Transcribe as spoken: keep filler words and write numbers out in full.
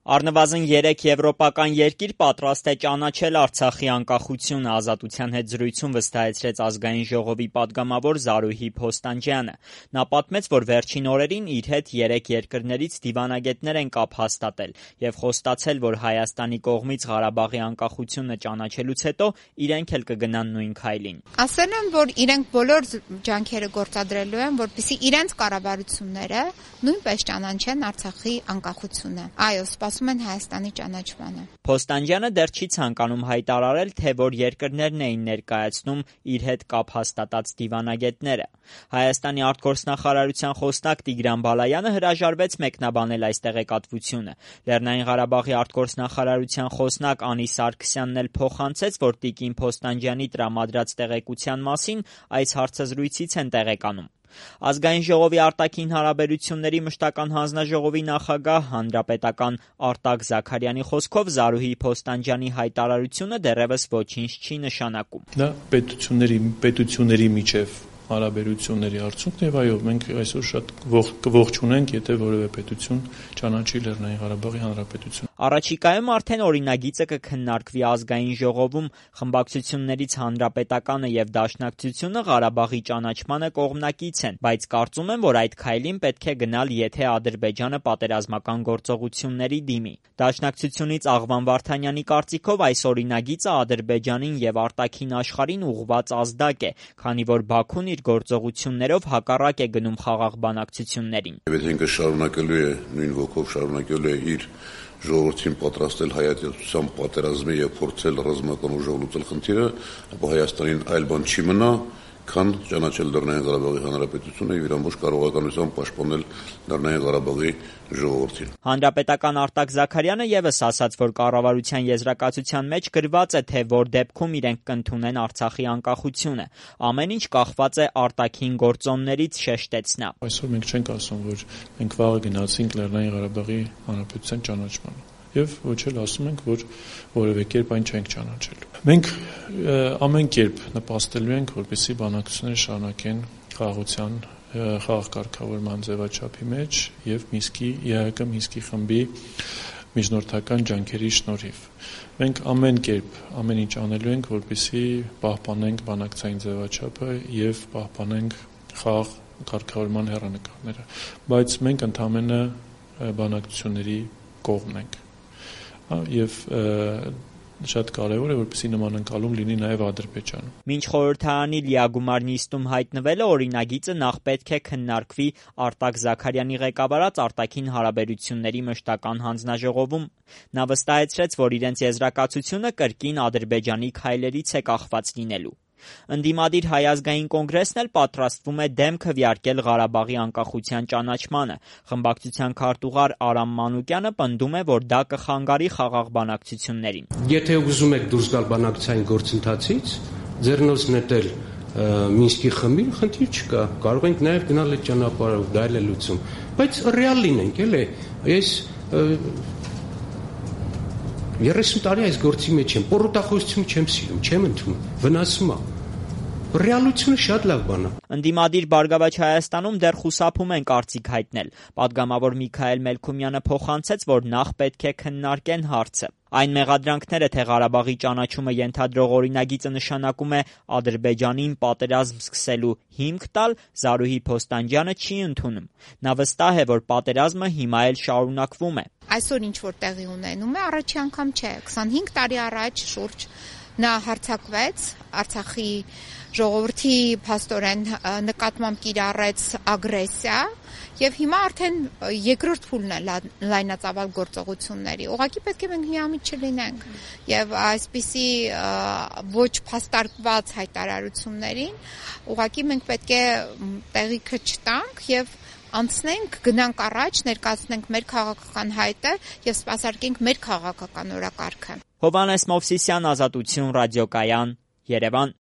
Առնվազն երեք եվրոպական երկիր պատրաստ է ճանաչել Արցախի անկախությունը, Ազատության հետ զրույցում վստահեցրեց Ազգային ժողովի պատգամավոր Զարուհի Փոստանջյանը։ Նա պատմեց, որ վերջին օրերին իր հետ երեք երկրներից դիվանագետներ են կապ հաստատել և խոստացել, որ Հայաստանի կողմից Ղարաբաղի անկախությունը ճանաչելուց հետո իրենք էլ կգնան նույն քայլին։ Ասել են, որ իրենք բոլոր ջանքերը գործադրելու են, որպեսզի իրենց կառավարությունները նույնպես ճանաչեն Արցախի անկախությունը։ Այո, սպասում են Հայաստանի ճանաչմանը։ Փոստանջյանը դեռ չի ցանկանում հայտարարել, թե որ երկրներն էին ներկայացնում իր հետ կապ հաստատած դիվանագետները։ Հայաստանի արտգործնախարարության խոսնակ Տիգրան Բալայանը հրաժարվեց մեկնաբանել այս տեղեկատվությունը։ Լեռնային Ղարաբաղի արտգործնախարարության խոսնակ Անի Սարգսյանն էլ փոխանցեց, որ Տիկին Փոստանջյանի տրամադրած տեղեկության մասին այս հարցազրույցից են տեղեկանում։ Ազգային ժողովի արտաքին հարաբերությունների մշտական հանձնաժողովի նախագահ հանրապետական Արտակ Զաքարյանի խոսքով Զարուհի Փոստանջյանի հայտարարությունը դեռևս ոչինչ չի նշանակում։ Դա պետությունների պետությունների միջև հարաբերությունների արդյունքն եւ այո, մենք այսօր շատ ողջ ունենք, եթե որևէ պետություն ճանաչի Լեռնային Ղարաբաղի Հանրապետությունը։ Առաջիկայում արդեն օրինագիծը կքննարկվի Ազգային ժողովում, խմբակցություններից Հանրապետականը եւ Դաշնակցությունը Ղարաբաղի ճանաչմանը կողմնակից են, բայց կարծում եմ, որ այդ քայլին պետք է գնալ, եթե Ադրբեջանը պատերազմական գործողությունների դիմի։ Դաշնակցությունից Աղվան Վարդանյանի կարծիքով այս օրինագիծը Ադրբեջանին եւ արտաքին աշխարհին ուղղված ազդակ է, քանի որ Բաքուն իր գործողություններով հակառակ է գնում խաղաղ բանակցություններին։ Եթե ինքը շարունակելու է նույն ոգով շարունակելու է իր ժողովրդին պատրաստել հայատյացության պատերազմի եւ փորձել ռազմական ուժով լուծել խնդիրը, ապա Հայաստանին այլ բան չի մնա, քան ճանաչել Լեռնային Ղարաբաղի Հանրապետությունը եւ իր ամբողջ կարողականությամբ պաշտպանել Լեռնային Ղարաբաղի ժողովրդին։ Հանրապետական Արտակ Զաքարյանը եւս ասաց, որ կառավարության եզրակացության մեջ գրված է, թե որ դեպքում իրենք կընդունեն Արցախի անկախությունը։ Ամեն ինչ կախված է արտաքին գործոններից, շեշտեց նա։ Այսօր մենք չենք ասում, որ մենք վաղը գնացինք Լեռնային Ղարաբաղի Հանրապետության ճանաչմանը։ Եվ ոչ էլ ասում ենք, որ որևէ կերպ այն չենք ճանաչելու։ Մենք ամեն կերպ նպաստելու ենք, որպեսզի բանակցությունները շարունակեն խաղաղության խաղաղ կարգավորման ձևաչափի մեջ եւ Մինսկի ԵԱՀԿ Մինսկի խմբի միջնորդական ջանքերի շնորհիվ։ Մենք ամեն կերպ ամեն ինչ անելու ենք, որպեսզի պահպանենք բանակցային ձևաչափը եւ պահպանենք խաղաղ կարգավորման հեռանկարները։ Բայց մենք ընդհանրապես բանակցությունների կողմն ենք։ Եվ շատ կարևոր է, որպեսզի նման ընկալում լինի նաև Ադրբեջանում։ Մինչ խորհրդարանի լիագումար նիստում հայտնվելը օրինագիծը նախ պետք է քննարկվի Արտակ Զաքարյանի ղեկավարած արտաքին հարաբերությունների մշտական հանձնաժողովում։ Նա վստահեցրեց, որ իրենց եզրակացությունը կրկին Ադրբեջանի քայլերից է կախված լինելու։ Ընդդիմադիր Հայ ազգային կոնգրեսն էլ պատրաստվում է դեմ քվեարկել Ղարաբաղի անկախության ճանաչմանը։ Խմբակցության քարտուղար Արամ Մանուկյանը պնդում է, որ դա կխանգարի խաղաղ բանակցություններին։ Եթե ուզում եք դուրս գալ բանակցային գործընթացից, ձեռնոց նետել Մինսկի խմբին, խնդիր չկա։ Կարող ենք նաև գնալ այդ ճանապարհով, դա էլ է լուծում։ Բայց ռեալ լինենք, էլի։ Ես երեսուն տարի այս գործի մեջ եմ, պորոտախոսություն չեմ սիրում, չեմ ընդունում, վնասում է։ Ռեալությունը շատ լավ բան է։ Ընդդիմադիր Բարգավաճ Հայաստանում դեռ խուսափում են կարծիք հայտնել։ Պատգամավոր Միքայել Մելքումյանը փոխանցեց, որ նախ պետք է քննարկեն հարցը։ Այն մեղադրանքները, թե Ղարաբաղի ճանաչումը ենթադրող օրինագիծը նշանակում է Ադրբեջանին պատերազմ սկսելու հիմք տալ, Զարուհի Փոստանջյանը չի ընդունում։ Նա վստահ է, որ պատերազմը հիմա էլ շարունակվում է։ Այսօր ինչ որ տեղի ունենում է, առաջի անգամ չէ, քսանհինգ տարի առաջ շուրջ նա հարձակվեց, Արցախի ժողովրդի փաստորեն նկատմամբ կիրառեց ագրեսիա եւ հիմա արդեն երկրորդ փուլն է լայնածավալ գործողությունների։ Ուղղակի պետք է մենք միամիտ չլինենք եւ այսպիսի ոչ փաստարկված հայտարարություններին ուղղակի մենք պետք է տեղիքը չտանք եւ անցնենք, գնանք առաջ, ներկայացնենք մեր քաղաքական հայտը եւ սպասարկենք մեր քաղաքական օրակարգը։ Հովհաննես Մովսիսյան, Ազատություն, ռադիոկայան, Երևան։